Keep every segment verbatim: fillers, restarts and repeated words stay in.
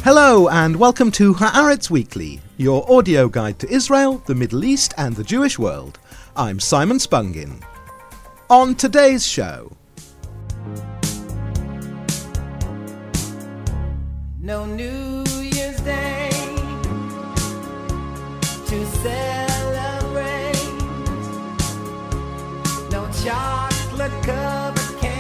Hello and welcome to Haaretz Weekly, your audio guide to Israel, the Middle East and the Jewish world. I'm Simon Spungin. On today's show... No New Year's Day to celebrate. No chocolate covered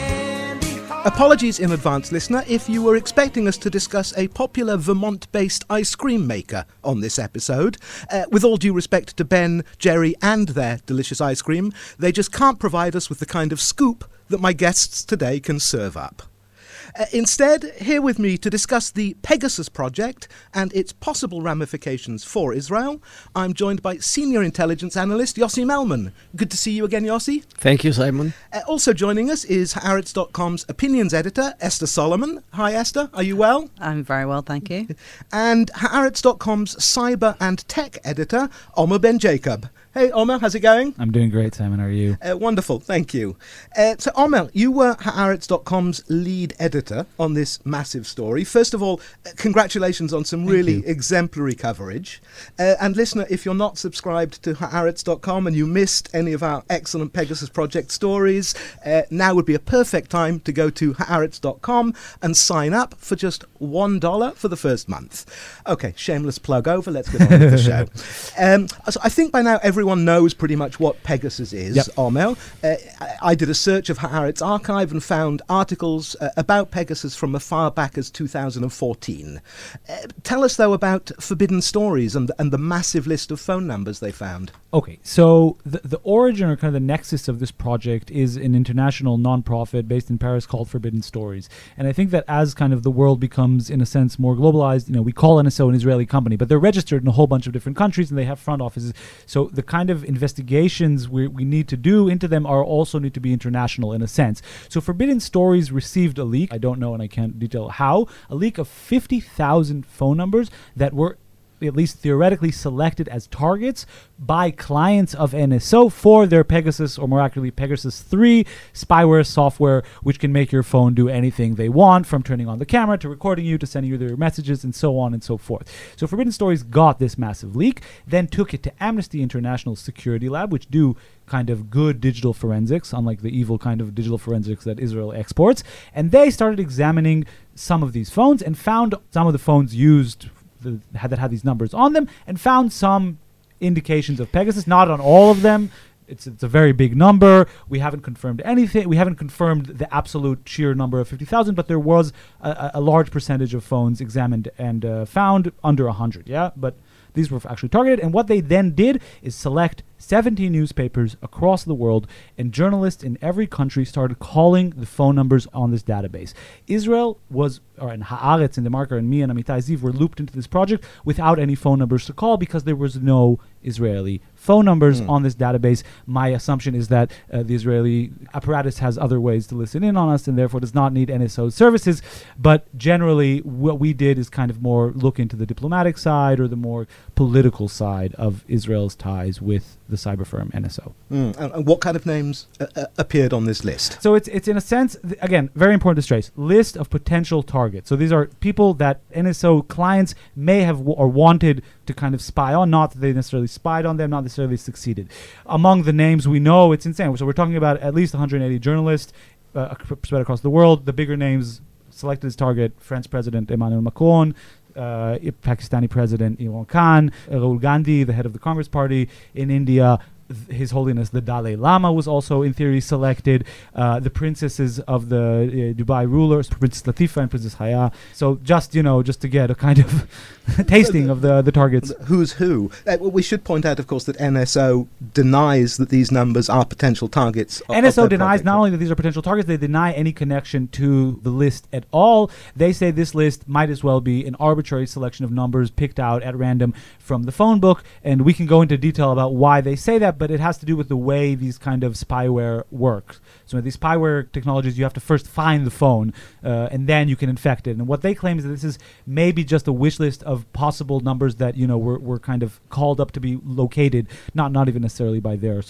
candy heart. Apologies in advance, listener, if you were expecting us to discuss a popular Vermont-based ice cream maker on this episode. Uh, with all due respect to Ben, Jerry and their delicious ice cream, they just can't provide us with the kind of scoop that my guests today can serve up. Uh, instead, here with me to discuss the Pegasus project and its possible ramifications for Israel, I'm joined by senior intelligence analyst Yossi Melman. Good to see you again, Yossi. Thank you, Simon. Uh, also joining us is Haaretz dot com's opinions editor, Esther Solomon. Hi, Esther. Are you well? I'm very well, thank you. And Haaretz dot com's cyber and tech editor, Omer Ben Jacob. Hey, Omer, how's it going? I'm doing great, Simon. How are you? Uh, wonderful, thank you. Uh, so, Omer, you were Haaretz dot com's lead editor on this massive story. First of all, uh, congratulations on some Thank really you. exemplary coverage. Uh, and listener, if you're not subscribed to Haaretz dot com and you missed any of our excellent Pegasus project stories, uh, now would be a perfect time to go to Haaretz dot com and sign up for just one dollar for the first month. Okay, shameless plug over. Let's get on with the show. Um, so I think by now everyone Everyone knows pretty much what Pegasus is, Yep. Omer. Uh, I, I did a search of Haaretz archive and found articles uh, about Pegasus from as far back as two thousand fourteen. Uh, tell us, though, about Forbidden Stories and, and the massive list of phone numbers they found. Okay, so the, the origin or kind of the nexus of this project is an international nonprofit based in Paris called Forbidden Stories. And I think that as kind of the world becomes, in a sense, more globalized, you know, we call N S O an Israeli company, but they're registered in a whole bunch of different countries and they have front offices. So the kind of investigations we, we need to do into them are also need to be international in a sense. So Forbidden Stories received a leak, I don't know and I can't detail how, a leak of fifty thousand phone numbers that were at least theoretically selected as targets by clients of N S O for their Pegasus, or more accurately Pegasus three spyware software, which can make your phone do anything they want, from turning on the camera to recording you to sending you their messages and so on and so forth. So Forbidden Stories got this massive leak, then took it to Amnesty International Security Lab, which do kind of good digital forensics, unlike the evil kind of digital forensics that Israel exports, and they started examining some of these phones and found some of the phones used The, had, that had these numbers on them, and found some indications of Pegasus. Not on all of them. It's it's a very big number. We haven't confirmed anything. We haven't confirmed the absolute sheer number of fifty thousand, but there was a, a large percentage of phones examined and uh, found under one hundred. Yeah, but these were actually targeted. And what they then did is select seventeen newspapers across the world, and journalists in every country started calling the phone numbers on this database. Israel was, or in Haaretz, in the marker, and me and Amitai Ziv were looped into this project without any phone numbers to call because there was no Israeli phone numbers mm. on this database. My assumption is that uh, the Israeli apparatus has other ways to listen in on us and therefore does not need N S O services. But generally, what we did is kind of more look into the diplomatic side or the more political side of Israel's ties with the cyber firm N S O. Mm. And, and what kind of names uh, uh, appeared on this list? So it's it's in a sense, th- again, very important to stress, list of potential targets. So these are people that N S O clients may have w- or wanted to kind of spy on, not that they necessarily spied on them, not necessarily succeeded. Among the names we know, it's insane. So we're talking about at least one hundred eighty journalists uh, spread across the world. The bigger names selected as target: French President Emmanuel Macron, Uh, Pakistani President Imran Khan, Rahul Gandhi, the head of the Congress Party in India. Th- His Holiness the Dalai Lama was also in theory selected. Uh, the princesses of the uh, Dubai rulers, Princess Latifa and Princess Haya. So just, you know, just to get a kind of tasting of the, the targets. Who's who? Uh, well, we should point out, of course, that N S O denies that these numbers are potential targets. Of, N S O of their denies project. not only that these are potential targets, they deny any connection to the list at all. They say this list might as well be an arbitrary selection of numbers picked out at random from the phone book, and we can go into detail about why they say that, but it has to do with the way these kind of spyware work. So with these spyware technologies, you have to first find the phone, uh, and then you can infect it. And what they claim is that this is maybe just a wish list of possible numbers that, you know, were, were kind of called up to be located, not not even necessarily by their software.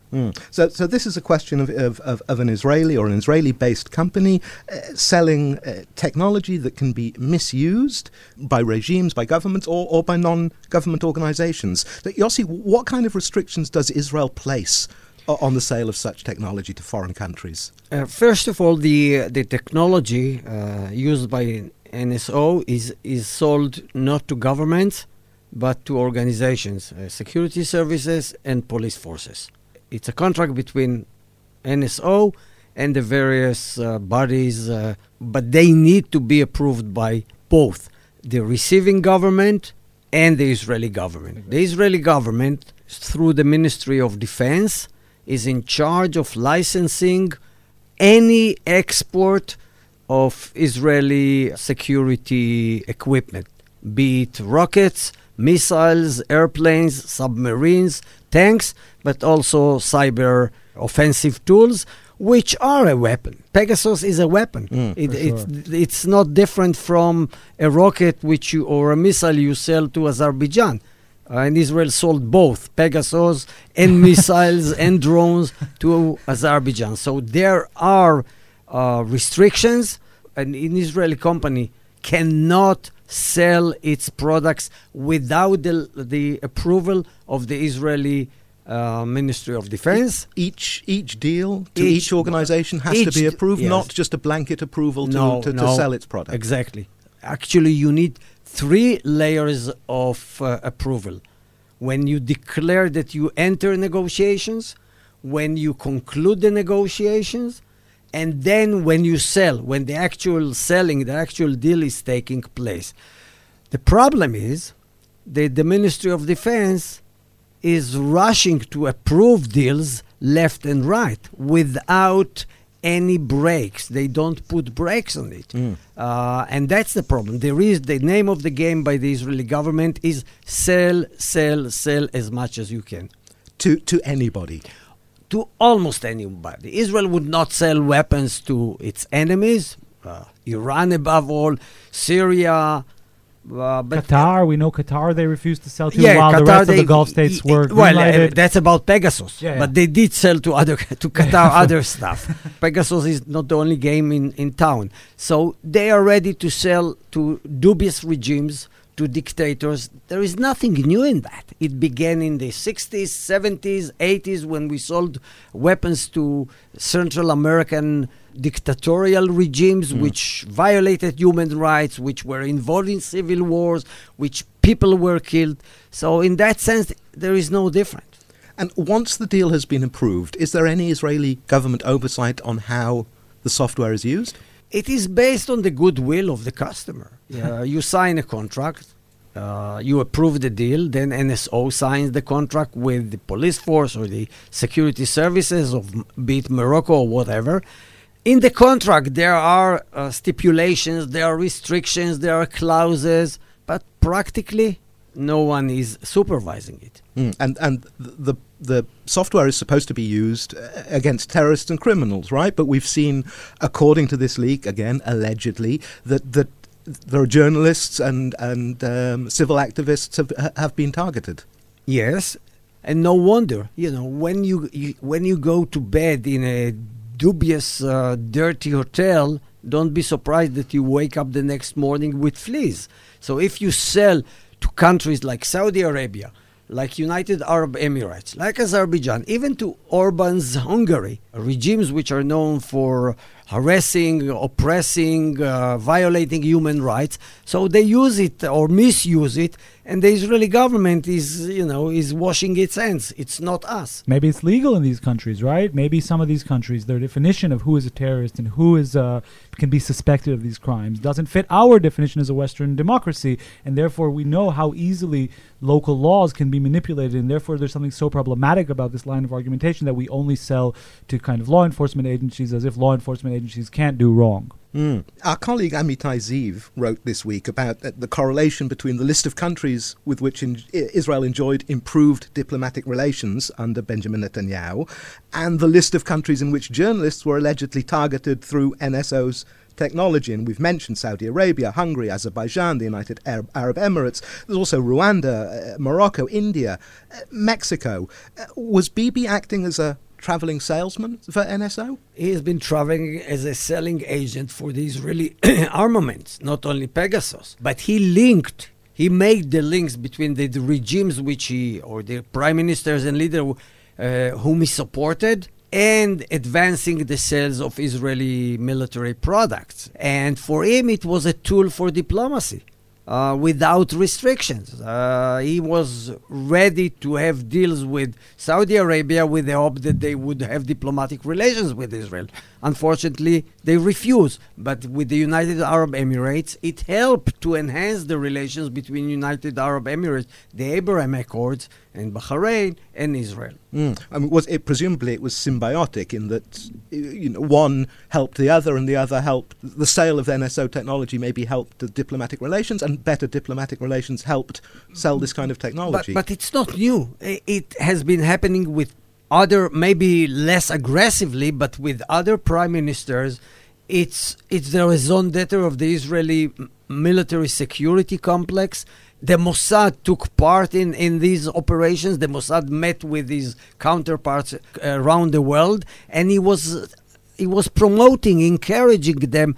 Mm. So, so this is a question of, of, of, of an Israeli or an Israeli-based company uh, selling uh, technology that can be misused by regimes, by governments, or, or by non-government organizations. So, Yossi, what kind of restrictions does Israel place o- on the sale of such technology to foreign countries? Uh, first of all, the the technology uh, used by N S O is is sold not to governments, but to organizations, uh, security services and police forces. It's a contract between N S O and the various uh, bodies, uh, but they need to be approved by both the receiving government and the Israeli government. Okay. The Israeli government, through the Ministry of Defense, is in charge of licensing any export of Israeli security equipment, be it rockets, missiles, airplanes, submarines, tanks, but also cyber offensive tools, which are a weapon. Pegasus is a weapon. Mm, it, for it's, sure. it's not different from a rocket which you, or a missile you sell to Azerbaijan. Uh, and Israel sold both Pegasus and missiles and drones to Azerbaijan. So there are uh, restrictions. An, an Israeli company cannot sell its products without the, the approval of the Israeli uh, Ministry of Defense. Each each deal to Each- each, organization has each to be d- approved, yes. not just a blanket approval to, No, to, to no. sell its product. Exactly. Actually, you need three layers of uh, approval. When you declare that you enter negotiations, when you conclude the negotiations, and then when you sell, when the actual selling, the actual deal is taking place. The problem is that the Ministry of Defense is rushing to approve deals left and right without any brakes. They don't put brakes on it. Mm. Uh, and that's the problem. There is the name of the game by the Israeli government is sell, sell, sell as much as you can. To to anybody. To almost anybody. Israel would not sell weapons to its enemies, uh, Iran above all, Syria. Uh, but Qatar, we know Qatar they refused to sell to, yeah, while the Qatar, rest they, of the Gulf states y- were well. uh, green-lighted. that's about Pegasus, Yeah, yeah. but they did sell to other to Qatar other stuff. Pegasus is not the only game in, in town, so they are ready to sell to dubious regimes, to dictators. There is nothing new in that. It began in the sixties, seventies, eighties when we sold weapons to Central American dictatorial regimes Mm. which violated human rights, which were involved in civil wars, which people were killed. So in that sense, there is no difference. And once the deal has been approved, is there any Israeli government oversight on how the software is used? It is based on the goodwill of the customer. Uh, you sign a contract, uh, you approve the deal, then N S O signs the contract with the police force or the security services of m- be it Morocco or whatever. In the contract, there are uh, stipulations, there are restrictions, there are clauses, but practically no one is supervising it. Mm. And and the the software is supposed to be used uh, against terrorists and criminals, right? But we've seen, according to this leak, again allegedly, that that there are journalists and and um, civil activists have have been targeted. Yes, and no wonder. You know, when you, you when you go to bed in a dubious, uh, dirty hotel, don't be surprised that you wake up the next morning with fleas. So if you sell to countries like Saudi Arabia, like United Arab Emirates, like Azerbaijan, even to Orban's Hungary, regimes which are known for harassing, oppressing, uh, violating human rights, so they use it or misuse it, and the Israeli government is, you know, is washing its hands. It's not us. Maybe it's legal in these countries, right? Maybe some of these countries, their definition of who is a terrorist and who is uh, can be suspected of these crimes doesn't fit our definition as a Western democracy, and therefore we know how easily local laws can be manipulated, and therefore there's something so problematic about this line of argumentation that we only sell to kind of law enforcement agencies as if law enforcement agencies can't do wrong. Mm. Our colleague Amitai Ziv wrote this week about uh, the correlation between the list of countries with which in- Israel enjoyed improved diplomatic relations under Benjamin Netanyahu and the list of countries in which journalists were allegedly targeted through N S O's technology. And we've mentioned Saudi Arabia, Hungary, Azerbaijan, the United Arab, Arab Emirates. There's also Rwanda, uh, Morocco, India, uh, Mexico. Uh, was Bibi acting as a traveling salesman for N S O? He has been traveling as a selling agent for the Israeli armaments, not only Pegasus, but he linked, he made the links between the, the regimes which he, or the prime ministers and leaders uh, whom he supported, and advancing the sales of Israeli military products. And for him, it was a tool for diplomacy. Uh, without restrictions. Uh, he was ready to have deals with Saudi Arabia with the hope that they would have diplomatic relations with Israel. Unfortunately, they refused. But with the United Arab Emirates, it helped to enhance the relations between United Arab Emirates, the Abraham Accords, and Bahrain and Israel. Mm. I mean, was it presumably it was symbiotic in that, you know, one helped the other and the other helped. The sale of N S O technology maybe helped the diplomatic relations, and better diplomatic relations helped sell this kind of technology. But, but it's not new. I- It has been happening with other, maybe less aggressively, but with other prime ministers. It's it's the raison d'etre of the Israeli m- military security complex. The Mossad took part in, in these operations. The Mossad met with his counterparts uh, around the world, and he was he was promoting, encouraging them,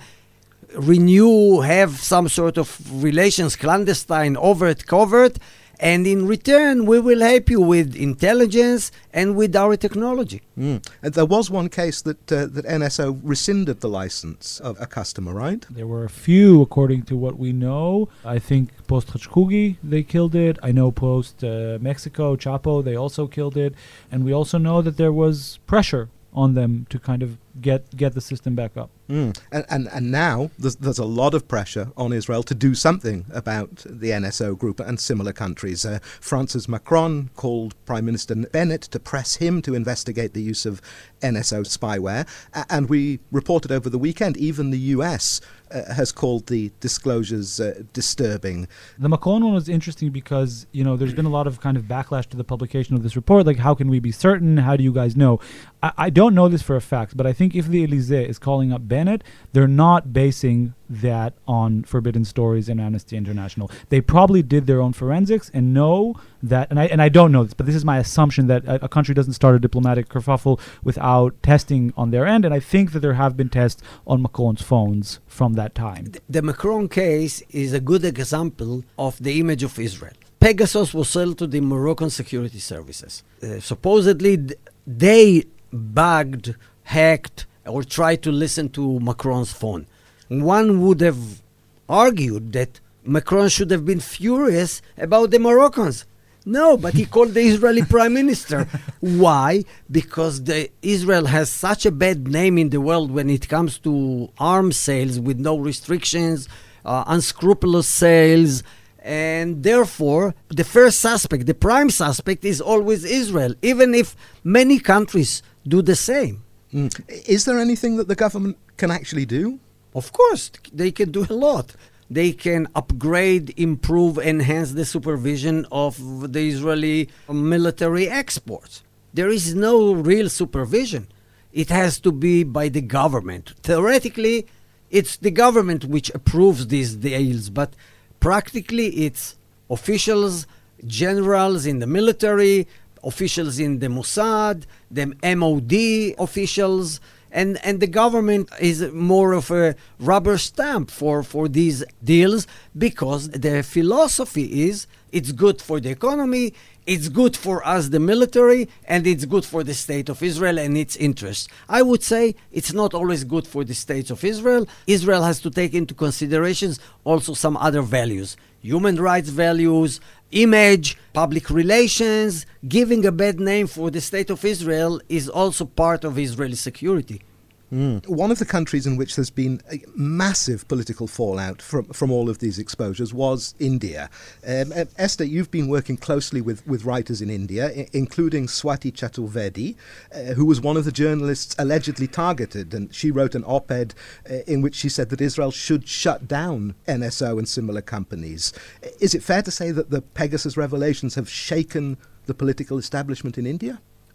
renew, have some sort of relations, clandestine, overt, covert, and in return, we will help you with intelligence and with our technology. Mm. And there was one case that uh, that N S O rescinded the license of a customer, right? There were a few, according to what we know. I think post Khashoggi, they killed it. I know post uh, Mexico, Chapo, they also killed it. And we also know that there was pressure on them to kind of get get the system back up. Mm. And, and and now there's, there's a lot of pressure on Israel to do something about the N S O group and similar countries. Uh, France's Macron called Prime Minister Bennett to press him to investigate the use of N S O spyware. A- and we reported over the weekend, even the U S uh, has called the disclosures uh, disturbing. The Macron one was interesting because, you know, there's been a lot of kind of backlash to the publication of this report. Like, how can we be certain? How do you guys know? I, I don't know this for a fact, but I think if the Elysee is calling up Bennett, they're not basing that on Forbidden Stories and Amnesty International. They probably did their own forensics and know that, and I and I don't know this, but this is my assumption that a, a country doesn't start a diplomatic kerfuffle without testing on their end, and I think that there have been tests on Macron's phones from that time. The, the Macron case is a good example of the image of Israel. Pegasus was sold to the Moroccan security services. Uh, supposedly, th- they bugged, hacked, or tried to listen to Macron's phone. One would have argued that Macron should have been furious about the Moroccans. No, but he called the Israeli prime minister. Why? Because the Israel has such a bad name in the world when it comes to arms sales with no restrictions, uh, unscrupulous sales, and therefore the first suspect, the prime suspect, is always Israel, even if many countries do the same. Mm. Is there anything that the government can actually do? Of course, they can do a lot. They can upgrade, improve, enhance the supervision of the Israeli military exports. There is no real supervision. It has to be by the government. Theoretically, it's the government which approves these deals, but practically it's officials, generals in the military, officials in the Mossad, the M O D officials, and, and the government is more of a rubber stamp for, for these deals, because the philosophy is it's good for the economy, it's good for us, the military, and it's good for the state of Israel and its interests. I would say it's not always good for the state of Israel. Israel has to take into considerations also some other values, human rights values, image, public relations. Giving a bad name for the state of Israel is also part of Israeli security. Mm. One of the countries in which there's been a massive political fallout from from all of these exposures was India. Um, uh, Esther, you've been working closely with, with writers in India, I- including Swati Chaturvedi, uh, who was one of the journalists allegedly targeted, and she wrote an op-ed uh, in which she said that Israel should shut down N S O and similar companies. Is it fair to say that the Pegasus revelations have shaken the political establishment in India?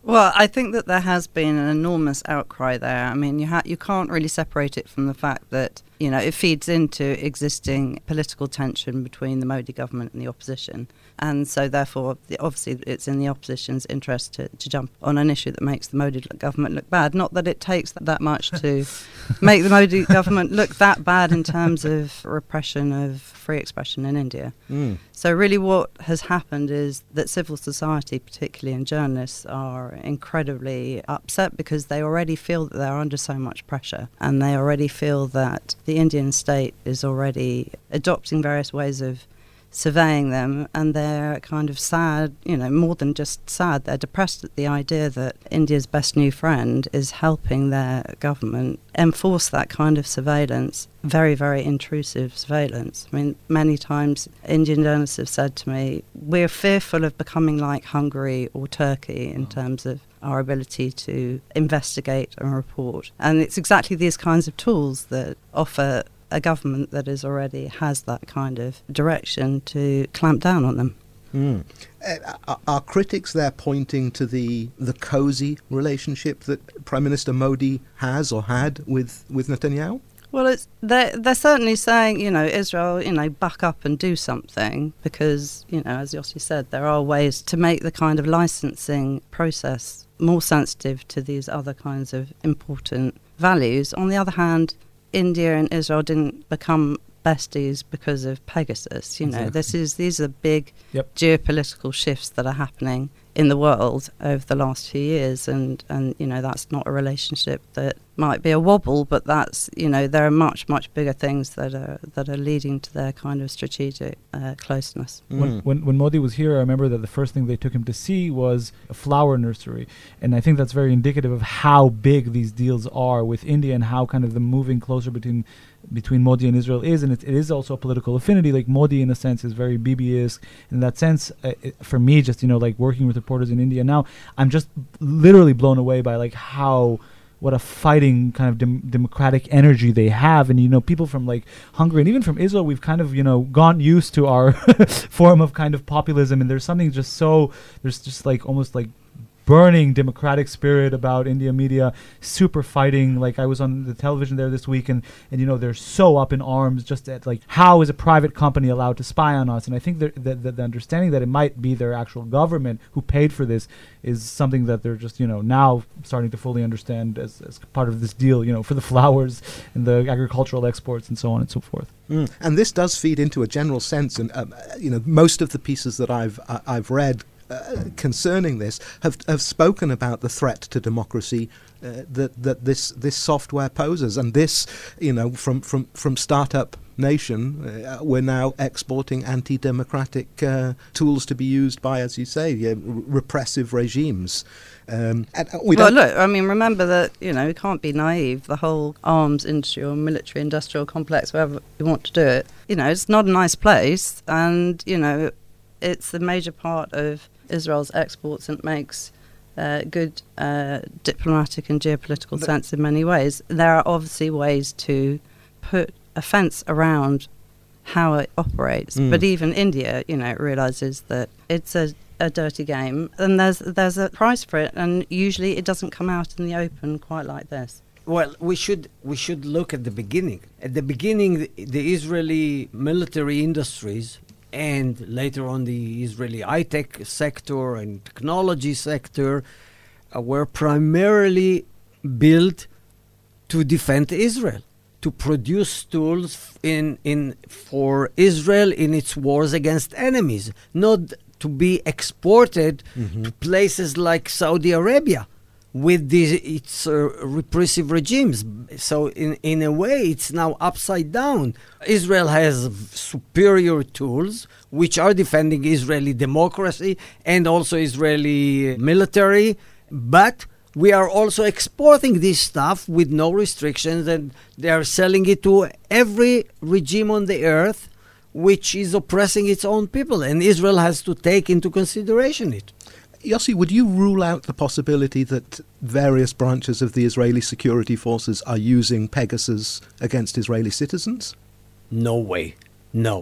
Well, I think that there has been an enormous outcry there. I mean, you ha- you can't really separate it from the fact that, you know, it feeds into existing political tension between the Modi government and the opposition. And so, therefore, the, obviously, it's in the opposition's interest to, to jump on an issue that makes the Modi government look bad. Not that it takes that, that much to make the Modi government look that bad in terms of repression of free expression in India. Mm. So really what has happened is that civil society, particularly and journalists, are incredibly upset because they already feel that they're under so much pressure, and they already feel that the Indian state is already adopting various ways of surveying them, and they're kind of sad, you know, more than just sad, they're depressed at the idea that India's best new friend is helping their government enforce that kind of surveillance, very, very intrusive surveillance. I mean, many times Indian journalists have said to me, we're fearful of becoming like Hungary or Turkey in terms of our ability to investigate and report. And it's exactly these kinds of tools that offer a government that is already has that kind of direction to clamp down on them. Mm. Uh, are, are critics there pointing to the the cosy relationship that Prime Minister Modi has or had with, with Netanyahu? Well, it's they're, they're certainly saying, you know, Israel, you know, buck up and do something because, you know, as Yossi said, there are ways to make the kind of licensing process more sensitive to these other kinds of important values. On the other hand, India and Israel didn't become besties because of Pegasus. You know, Exactly. this is these are big Yep. geopolitical shifts that are happening in the world over the last few years, and, and you know that's not a relationship that might be a wobble, but that's you know there are much much bigger things that are that are leading to their kind of strategic uh, closeness. When, Mm. when when Modi was here, I remember that the first thing they took him to see was a flower nursery, and I think that's very indicative of how big these deals are with India and how kind of the moving closer between between Modi and Israel is, and it, it is also a political affinity. Like Modi, in a sense, is very Bibi-esque. In that sense, uh, it, for me, just you know, like working with reporters in India now, I'm just literally blown away by like how. What a fighting kind of dem- democratic energy they have. And, you know, people from like Hungary and even from Israel, we've kind of, you know, gone used to our form of kind of populism. And there's something just so, there's just like almost like burning democratic spirit about India media, super fighting. Like I was on the television there this week and, and you know, they're so up in arms just at like, how is a private company allowed to spy on us? And I think that the, the, the understanding that it might be their actual government who paid for this is something that they're just, you know, now starting to fully understand as, as part of this deal, you know, for the flowers and the agricultural exports and so on and so forth. Mm. And this does feed into a general sense, and um, you know, most of the pieces that I've uh, I've read uh, concerning this have have spoken about the threat to democracy uh, that that this this software poses, and this, you know, from from from startup nation, uh, we're now exporting anti-democratic uh, tools to be used by, as you say, yeah, r- repressive regimes. Um, and uh, we well, don't look, I mean, remember that, you know, we can't be naive. The whole arms industry or military industrial complex, wherever you want to do it, you know, it's not a nice place. And, you know, it's a major part of Israel's exports and makes uh, good uh, diplomatic and geopolitical But- sense in many ways. There are obviously ways to put a fence around how it operates. Mm. But even India, you know, realises that it's a a dirty game, and there's there's a price for it, and usually it doesn't come out in the open quite like this. Well, we should we should look at the beginning. At the beginning, the, the Israeli military industries and later on the Israeli high-tech sector and technology sector uh, were primarily built to defend Israel, to produce tools in in for Israel in its wars against enemies, not to be exported Mhm. to places like Saudi Arabia with these, its uh, repressive regimes. So in, in a way, it's now upside down. Israel has v- superior tools which are defending Israeli democracy and also Israeli military, but we are also exporting this stuff with no restrictions, and they are selling it to every regime on the earth which is oppressing its own people, and Israel has to take into consideration it. Yossi, would you rule out the possibility that various branches of the Israeli security forces are using Pegasus against Israeli citizens? No way. No.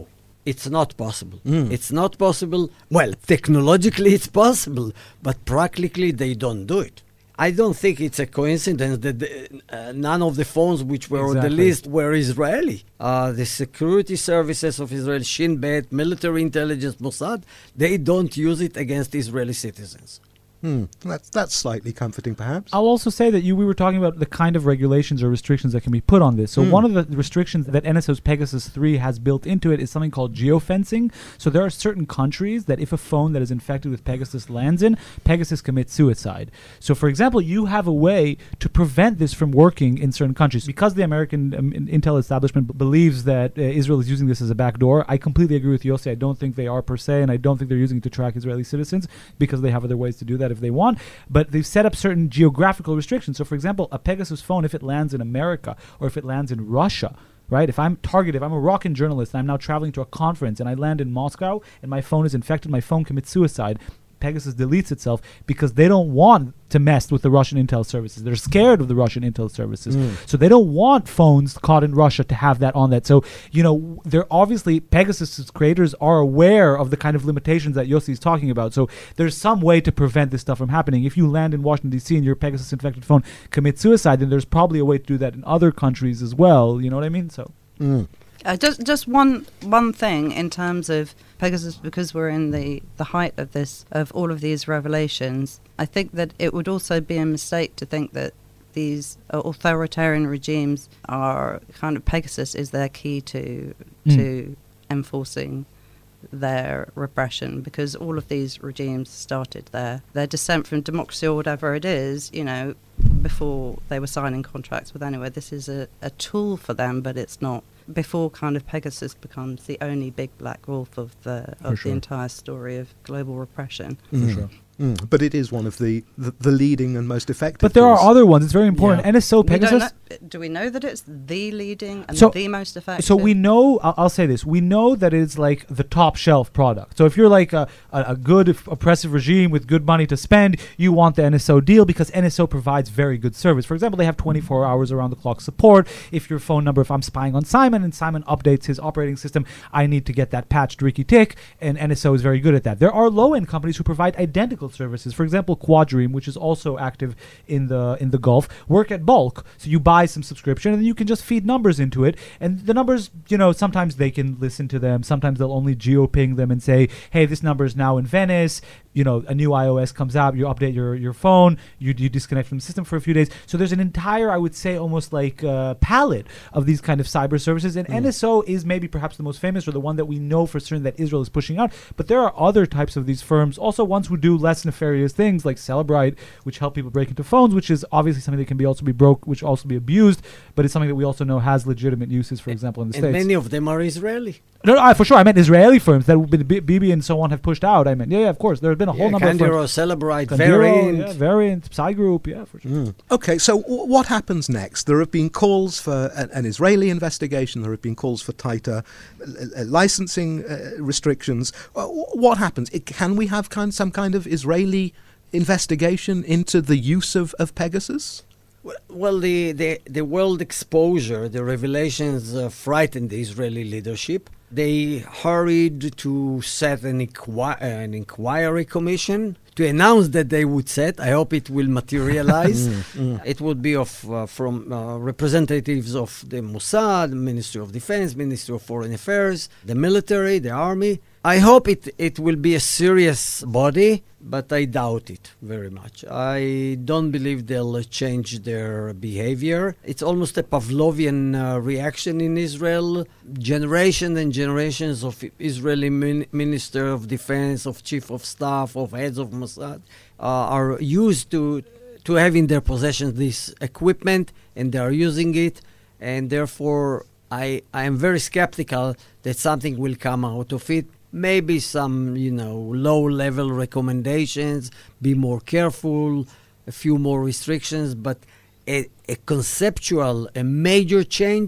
it's not possible. Mm. It's not possible. Well, technologically it's possible, but practically they don't do it. I don't think it's a coincidence that the, uh, none of the phones which were on the Exactly. list were Israeli. Uh, the security services of Israel, Shin Bet, military intelligence, Mossad, they don't use it against Israeli citizens. Hmm. That's, that's slightly comforting, perhaps. I'll also say that you we were talking about the kind of regulations or restrictions that can be put on this. So Mm. one of the restrictions that N S O's Pegasus three has built into it is something called geofencing. So there are certain countries that if a phone that is infected with Pegasus lands in, Pegasus commits suicide. So for example, you have a way to prevent this from working in certain countries. Because the American um, in- intel establishment b- believes that uh, Israel is using this as a backdoor, I completely agree with Yossi. I don't think they are per se, and I don't think they're using it to track Israeli citizens because they have other ways to do that if they want. But they've set up certain geographical restrictions. So, for example, a Pegasus phone, if it lands in America or if it lands in Russia, right? If I'm targeted, if I'm a Moroccan journalist and I'm now traveling to a conference and I land in Moscow and my phone is infected, my phone commits suicide, Pegasus deletes itself because they don't want to mess with the Russian intel services. They're scared of the Russian intel services. Mm. So they don't want phones caught in Russia to have that on that. So, you know, they're obviously, Pegasus's creators are aware of the kind of limitations that Yossi is talking about. So there's some way to prevent this stuff from happening. If you land in Washington, D C and your Pegasus infected phone commits suicide, then there's probably a way to do that in other countries as well. You know what I mean? So. Mm. Uh, just just one one thing in terms of Pegasus, because we're in the, the height of this of all of these revelations. I think that it would also be a mistake to think that these uh, authoritarian regimes are kind of Pegasus is their key to Mm. to enforcing their repression, because all of these regimes started their their descent from democracy or whatever it is, you know, before they were signing contracts with anyone. This is a, a tool for them, but it's not. Before kind of Pegasus becomes the only big black wolf of the For of sure. the entire story of global repression. For Mm. sure. Mm. But it is one of the, the, the leading and most effective. But there are tools. other ones. It's very important. Yeah. N S O We don't Pegasus. know, do we know that it's the leading and So- the most effective? So we know, I'll, I'll say this, we know that it's like the top shelf product. So if you're like a, a, a good if- oppressive regime with good money to spend, you want the N S O deal because N S O provides very good service. For example, they have twenty-four hours around the clock support. If your phone number, if I'm spying on Simon and Simon updates his operating system, I need to get that patched ricky tick, and N S O is very good at that. There are low-end companies who provide identical services. For example, Quadream, which is also active in the in the Gulf, work at bulk. So you buy some subscription and you can just feed numbers into it. And the numbers, you know, sometimes they can listen to them. Sometimes they'll only geo-ping them and say, hey, this number is now in Venice. You know, a new iOS comes out, you update your, your phone, you, you disconnect from the system for a few days. So there's an entire, I would say, almost like uh, palette of these kind of cyber services. And N S O is maybe perhaps the most famous or the one that we know for certain that Israel is pushing out. But there are other types of these firms, also ones who do less nefarious things like Celebrite, which help people break into phones, which is obviously something that can be also be broke, which also be abused. But it's something that we also know has legitimate uses, for example, in the And States. many of them are Israeli. No, no, I, for sure. I meant Israeli firms that B- B- Bibi and so on have pushed out. I meant, yeah, yeah, of course. There have been a whole Yeah, number of firms. Kandiro, Celebrite, Kandiro, Variant. yeah, Variant, Psy Group, yeah, for sure. Mm. Okay, so w- what happens next? There have been calls for an, an Israeli investigation. There have been calls for tighter uh, uh, licensing uh, restrictions. Uh, w- what happens? It, can we have kind some kind of Israeli investigation into the use of, of Pegasus? Well- Well, the, the, the world exposure, the revelations uh, frightened the Israeli leadership. They hurried to set an, inqui- an inquiry commission to announce that they would set. I hope it will materialize. It would be of uh, from uh, representatives of the Mossad, Ministry of Defense, Ministry of Foreign Affairs, the military, the army. I hope it, it will be a serious body, but I doubt it very much. I don't believe they'll uh, change their behavior. It's almost a Pavlovian uh, reaction in Israel. Generations and generations of Israeli min- Minister of Defense, of Chief of Staff, of heads of Mossad uh, are used to to have in their possession this equipment, and they are using it, and therefore I, I am very skeptical that something will come out of it. Maybe some, you know, low-level recommendations, be more careful, a few more restrictions, but a, a conceptual, a major change,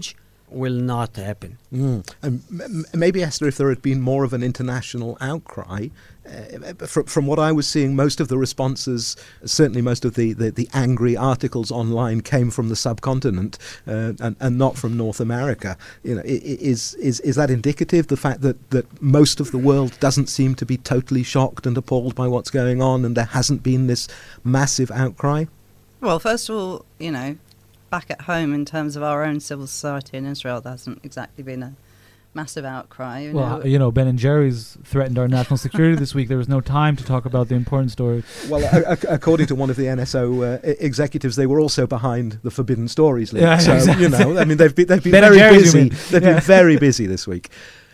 will not happen. Mm. And m- m- maybe, Esther, if there had been more of an international outcry, uh, from, from what I was seeing, most of the responses, certainly most of the, the, the angry articles online came from the subcontinent uh, and, and not from North America. You know, i- i- is, is, is that indicative, the fact that, that most of the world doesn't seem to be totally shocked and appalled by what's going on, and there hasn't been this massive outcry? Well, first of all, you know, back at home in terms of our own civil society in Israel, there hasn't exactly been a massive outcry. You Well, know. you know, Ben and Jerry's threatened our national security this week. There was no time to talk about the important story. Well, a- a- according to one of the N S O uh, e- executives, they were also behind the Forbidden Stories leak. Yeah, so, exactly. you know, I mean, they've been, they've been Ben and very Jerry's, you busy. mean. They've Yeah. been very busy this week.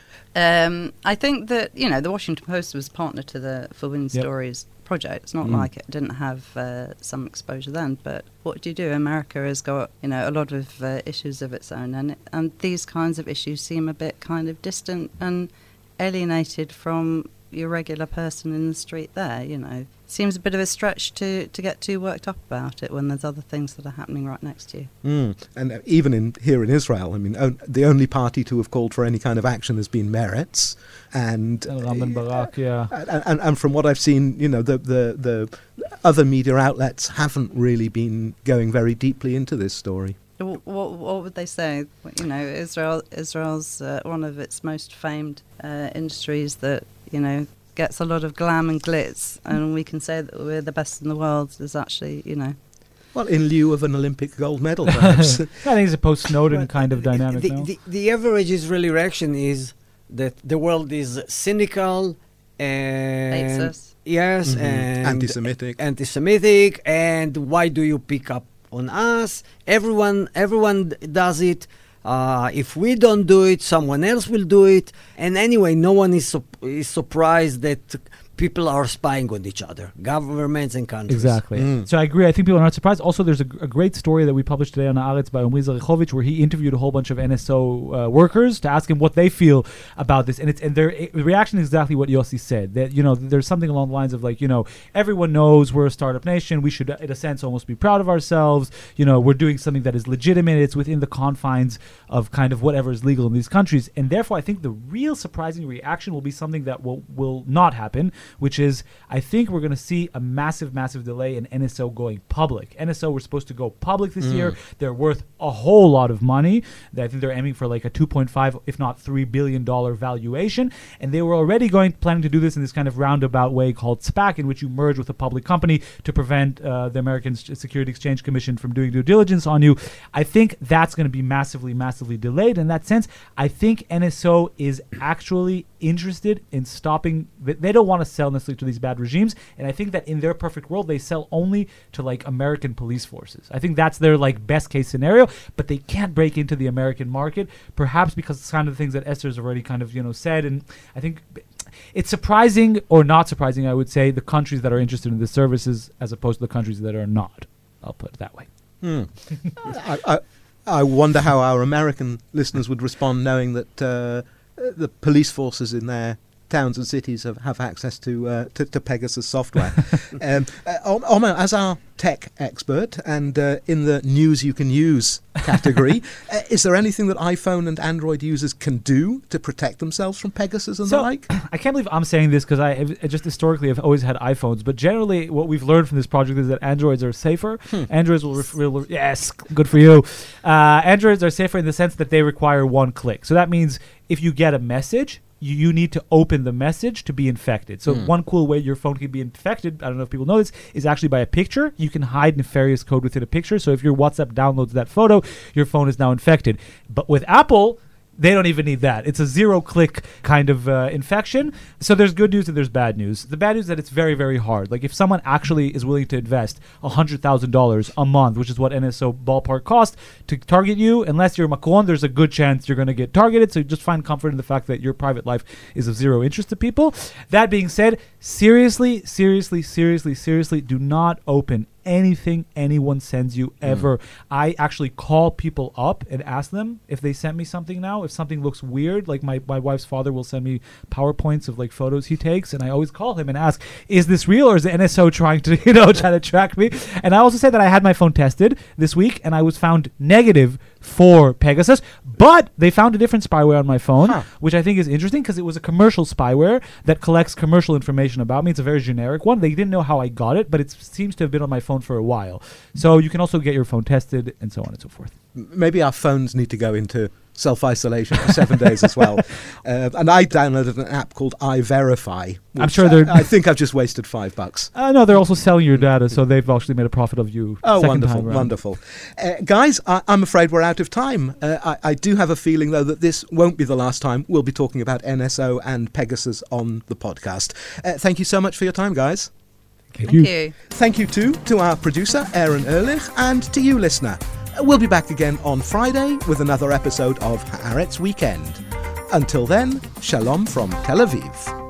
Um, I think that, you know, the Washington Post was partner to the Forbidden Yep. Stories project. It's not Mm. like it didn't have uh, some exposure then, but what do you do? America has got, you know, a lot of uh, issues of its own, and, and these kinds of issues seem a bit kind of distant and alienated from your regular person in the street there, you know. Seems a bit of a stretch to, to get too worked up about it when there's other things that are happening right next to you. Mm. And uh, even in here in Israel, I mean, on, the only party to have called for any kind of action has been Meretz. And, Uh, Ram Ben Barak, yeah. and, and, and from what I've seen, you know, the, the, the other media outlets haven't really been going very deeply into this story. What, what, what would they say? You know, Israel Israel's uh, one of its most famed uh, industries that, you know, gets a lot of glam and glitz, and we can say that we're the best in the world. Is actually, you know, Well, in lieu of an Olympic gold medal, perhaps. I think it's a post-Snowden Well, kind of dynamic the, now. the, the average Israeli reaction is that the world is cynical and hates us. yes, Mhm. and Anti-Semitic. anti-Semitic, and why do you pick up on us? Everyone, everyone d- does it. Uh, if we don't do it, someone else will do it. And anyway, no one is sup- is surprised that people are spying on each other, governments and countries. Exactly. Mm. So I agree. I think people are not surprised. Also, there's a, g- a great story that we published today on Haaretz by Omri Zarichovich, where he interviewed a whole bunch of N S O uh, workers to ask him what they feel about this. And it's and their i- reaction is exactly what Yossi said. That, you know, there's something along the lines of like, you know, everyone knows we're a startup nation. We should, uh, in a sense, almost be proud of ourselves. You know, we're doing something that is legitimate. It's within the confines of kind of whatever is legal in these countries. And therefore, I think the real surprising reaction will be something that will, will not happen, which is I think we're going to see a massive, massive delay in N S O going public. N S O were supposed to go public this Mm. year. They're worth a whole lot of money. I think they're aiming for like a two point five, if not three billion dollar valuation. And they were already going planning to do this in this kind of roundabout way called SPAC, in which you merge with a public company to prevent uh, the American S- Security Exchange Commission from doing due diligence on you. I think that's going to be massively, massively delayed. In that sense, I think N S O is actually interested in stopping. th- They don't want to sell necessarily to these bad regimes, and I think that in their perfect world, they sell only to like American police forces. I think that's their like best case scenario, but they can't break into the American market, perhaps because it's kind of the things that Esther's already kind of, you know, said. And I think b- it's surprising or not surprising, I would say, the countries that are interested in the services as opposed to the countries that are not. I'll put it that way. Hmm. I, I, I wonder how our American listeners would respond knowing that uh, the police forces in their towns and cities have, have access to, uh, to to Pegasus software. um, uh, Om- Omer, as our tech expert and uh, in the news you can use category, uh, is there anything that iPhone and Android users can do to protect themselves from Pegasus and So, the like? I can't believe I'm saying this because I I just historically have always had iPhones, but generally what we've learned from this project is that Androids are safer. Hmm. Androids will, ref- will yes, good for you. Uh, Androids are safer in the sense that they require one click. So that means if you get a message, you, you need to open the message to be infected. So Hmm. one cool way your phone can be infected, I don't know if people know this, is actually by a picture. You can hide nefarious code within a picture. So if your WhatsApp downloads that photo, your phone is now infected. But with Apple, they don't even need that. It's a zero-click kind of uh, infection. So there's good news and there's bad news. The bad news is that it's very, very hard. Like if someone actually is willing to invest one hundred thousand dollars a month, which is what N S O ballpark cost, to target you, unless you're Macron, there's a good chance you're going to get targeted. So just find comfort in the fact that your private life is of zero interest to people. That being said, seriously, seriously, seriously, seriously, do not open anything anyone sends you ever. I actually call people up and ask them if they sent me something now. If something looks weird, like my, my wife's father will send me PowerPoints of like photos he takes, and I always call him and ask, is this real or is the N S O trying to, you know, try to track me? And I also said that I had my phone tested this week and I was found negative for Pegasus, but they found a different spyware on my phone, Huh. which I think is interesting because it was a commercial spyware that collects commercial information about me. It's a very generic one. They didn't know how I got it, but it seems to have been on my phone for a while. So you can also get your phone tested and so on and so forth. Maybe our phones need to go into self-isolation for seven days as well. Uh, and I downloaded an app called iVerify. I'm which sure I, they're- I think I've just wasted five bucks. Uh, no, they're also selling your data, so they've actually made a profit of you. Oh, second wonderful, time around. wonderful. Uh, guys, I, I'm afraid we're out of time. Uh, I, I do have a feeling, though, that this won't be the last time we'll be talking about N S O and Pegasus on the podcast. Uh, thank you so much for your time, guys. Thank Thank you. Thank you, too, to our producer, Aaron Ehrlich, and to you, listener. We'll be back again on Friday with another episode of Haaretz Weekend. Until then, shalom from Tel Aviv.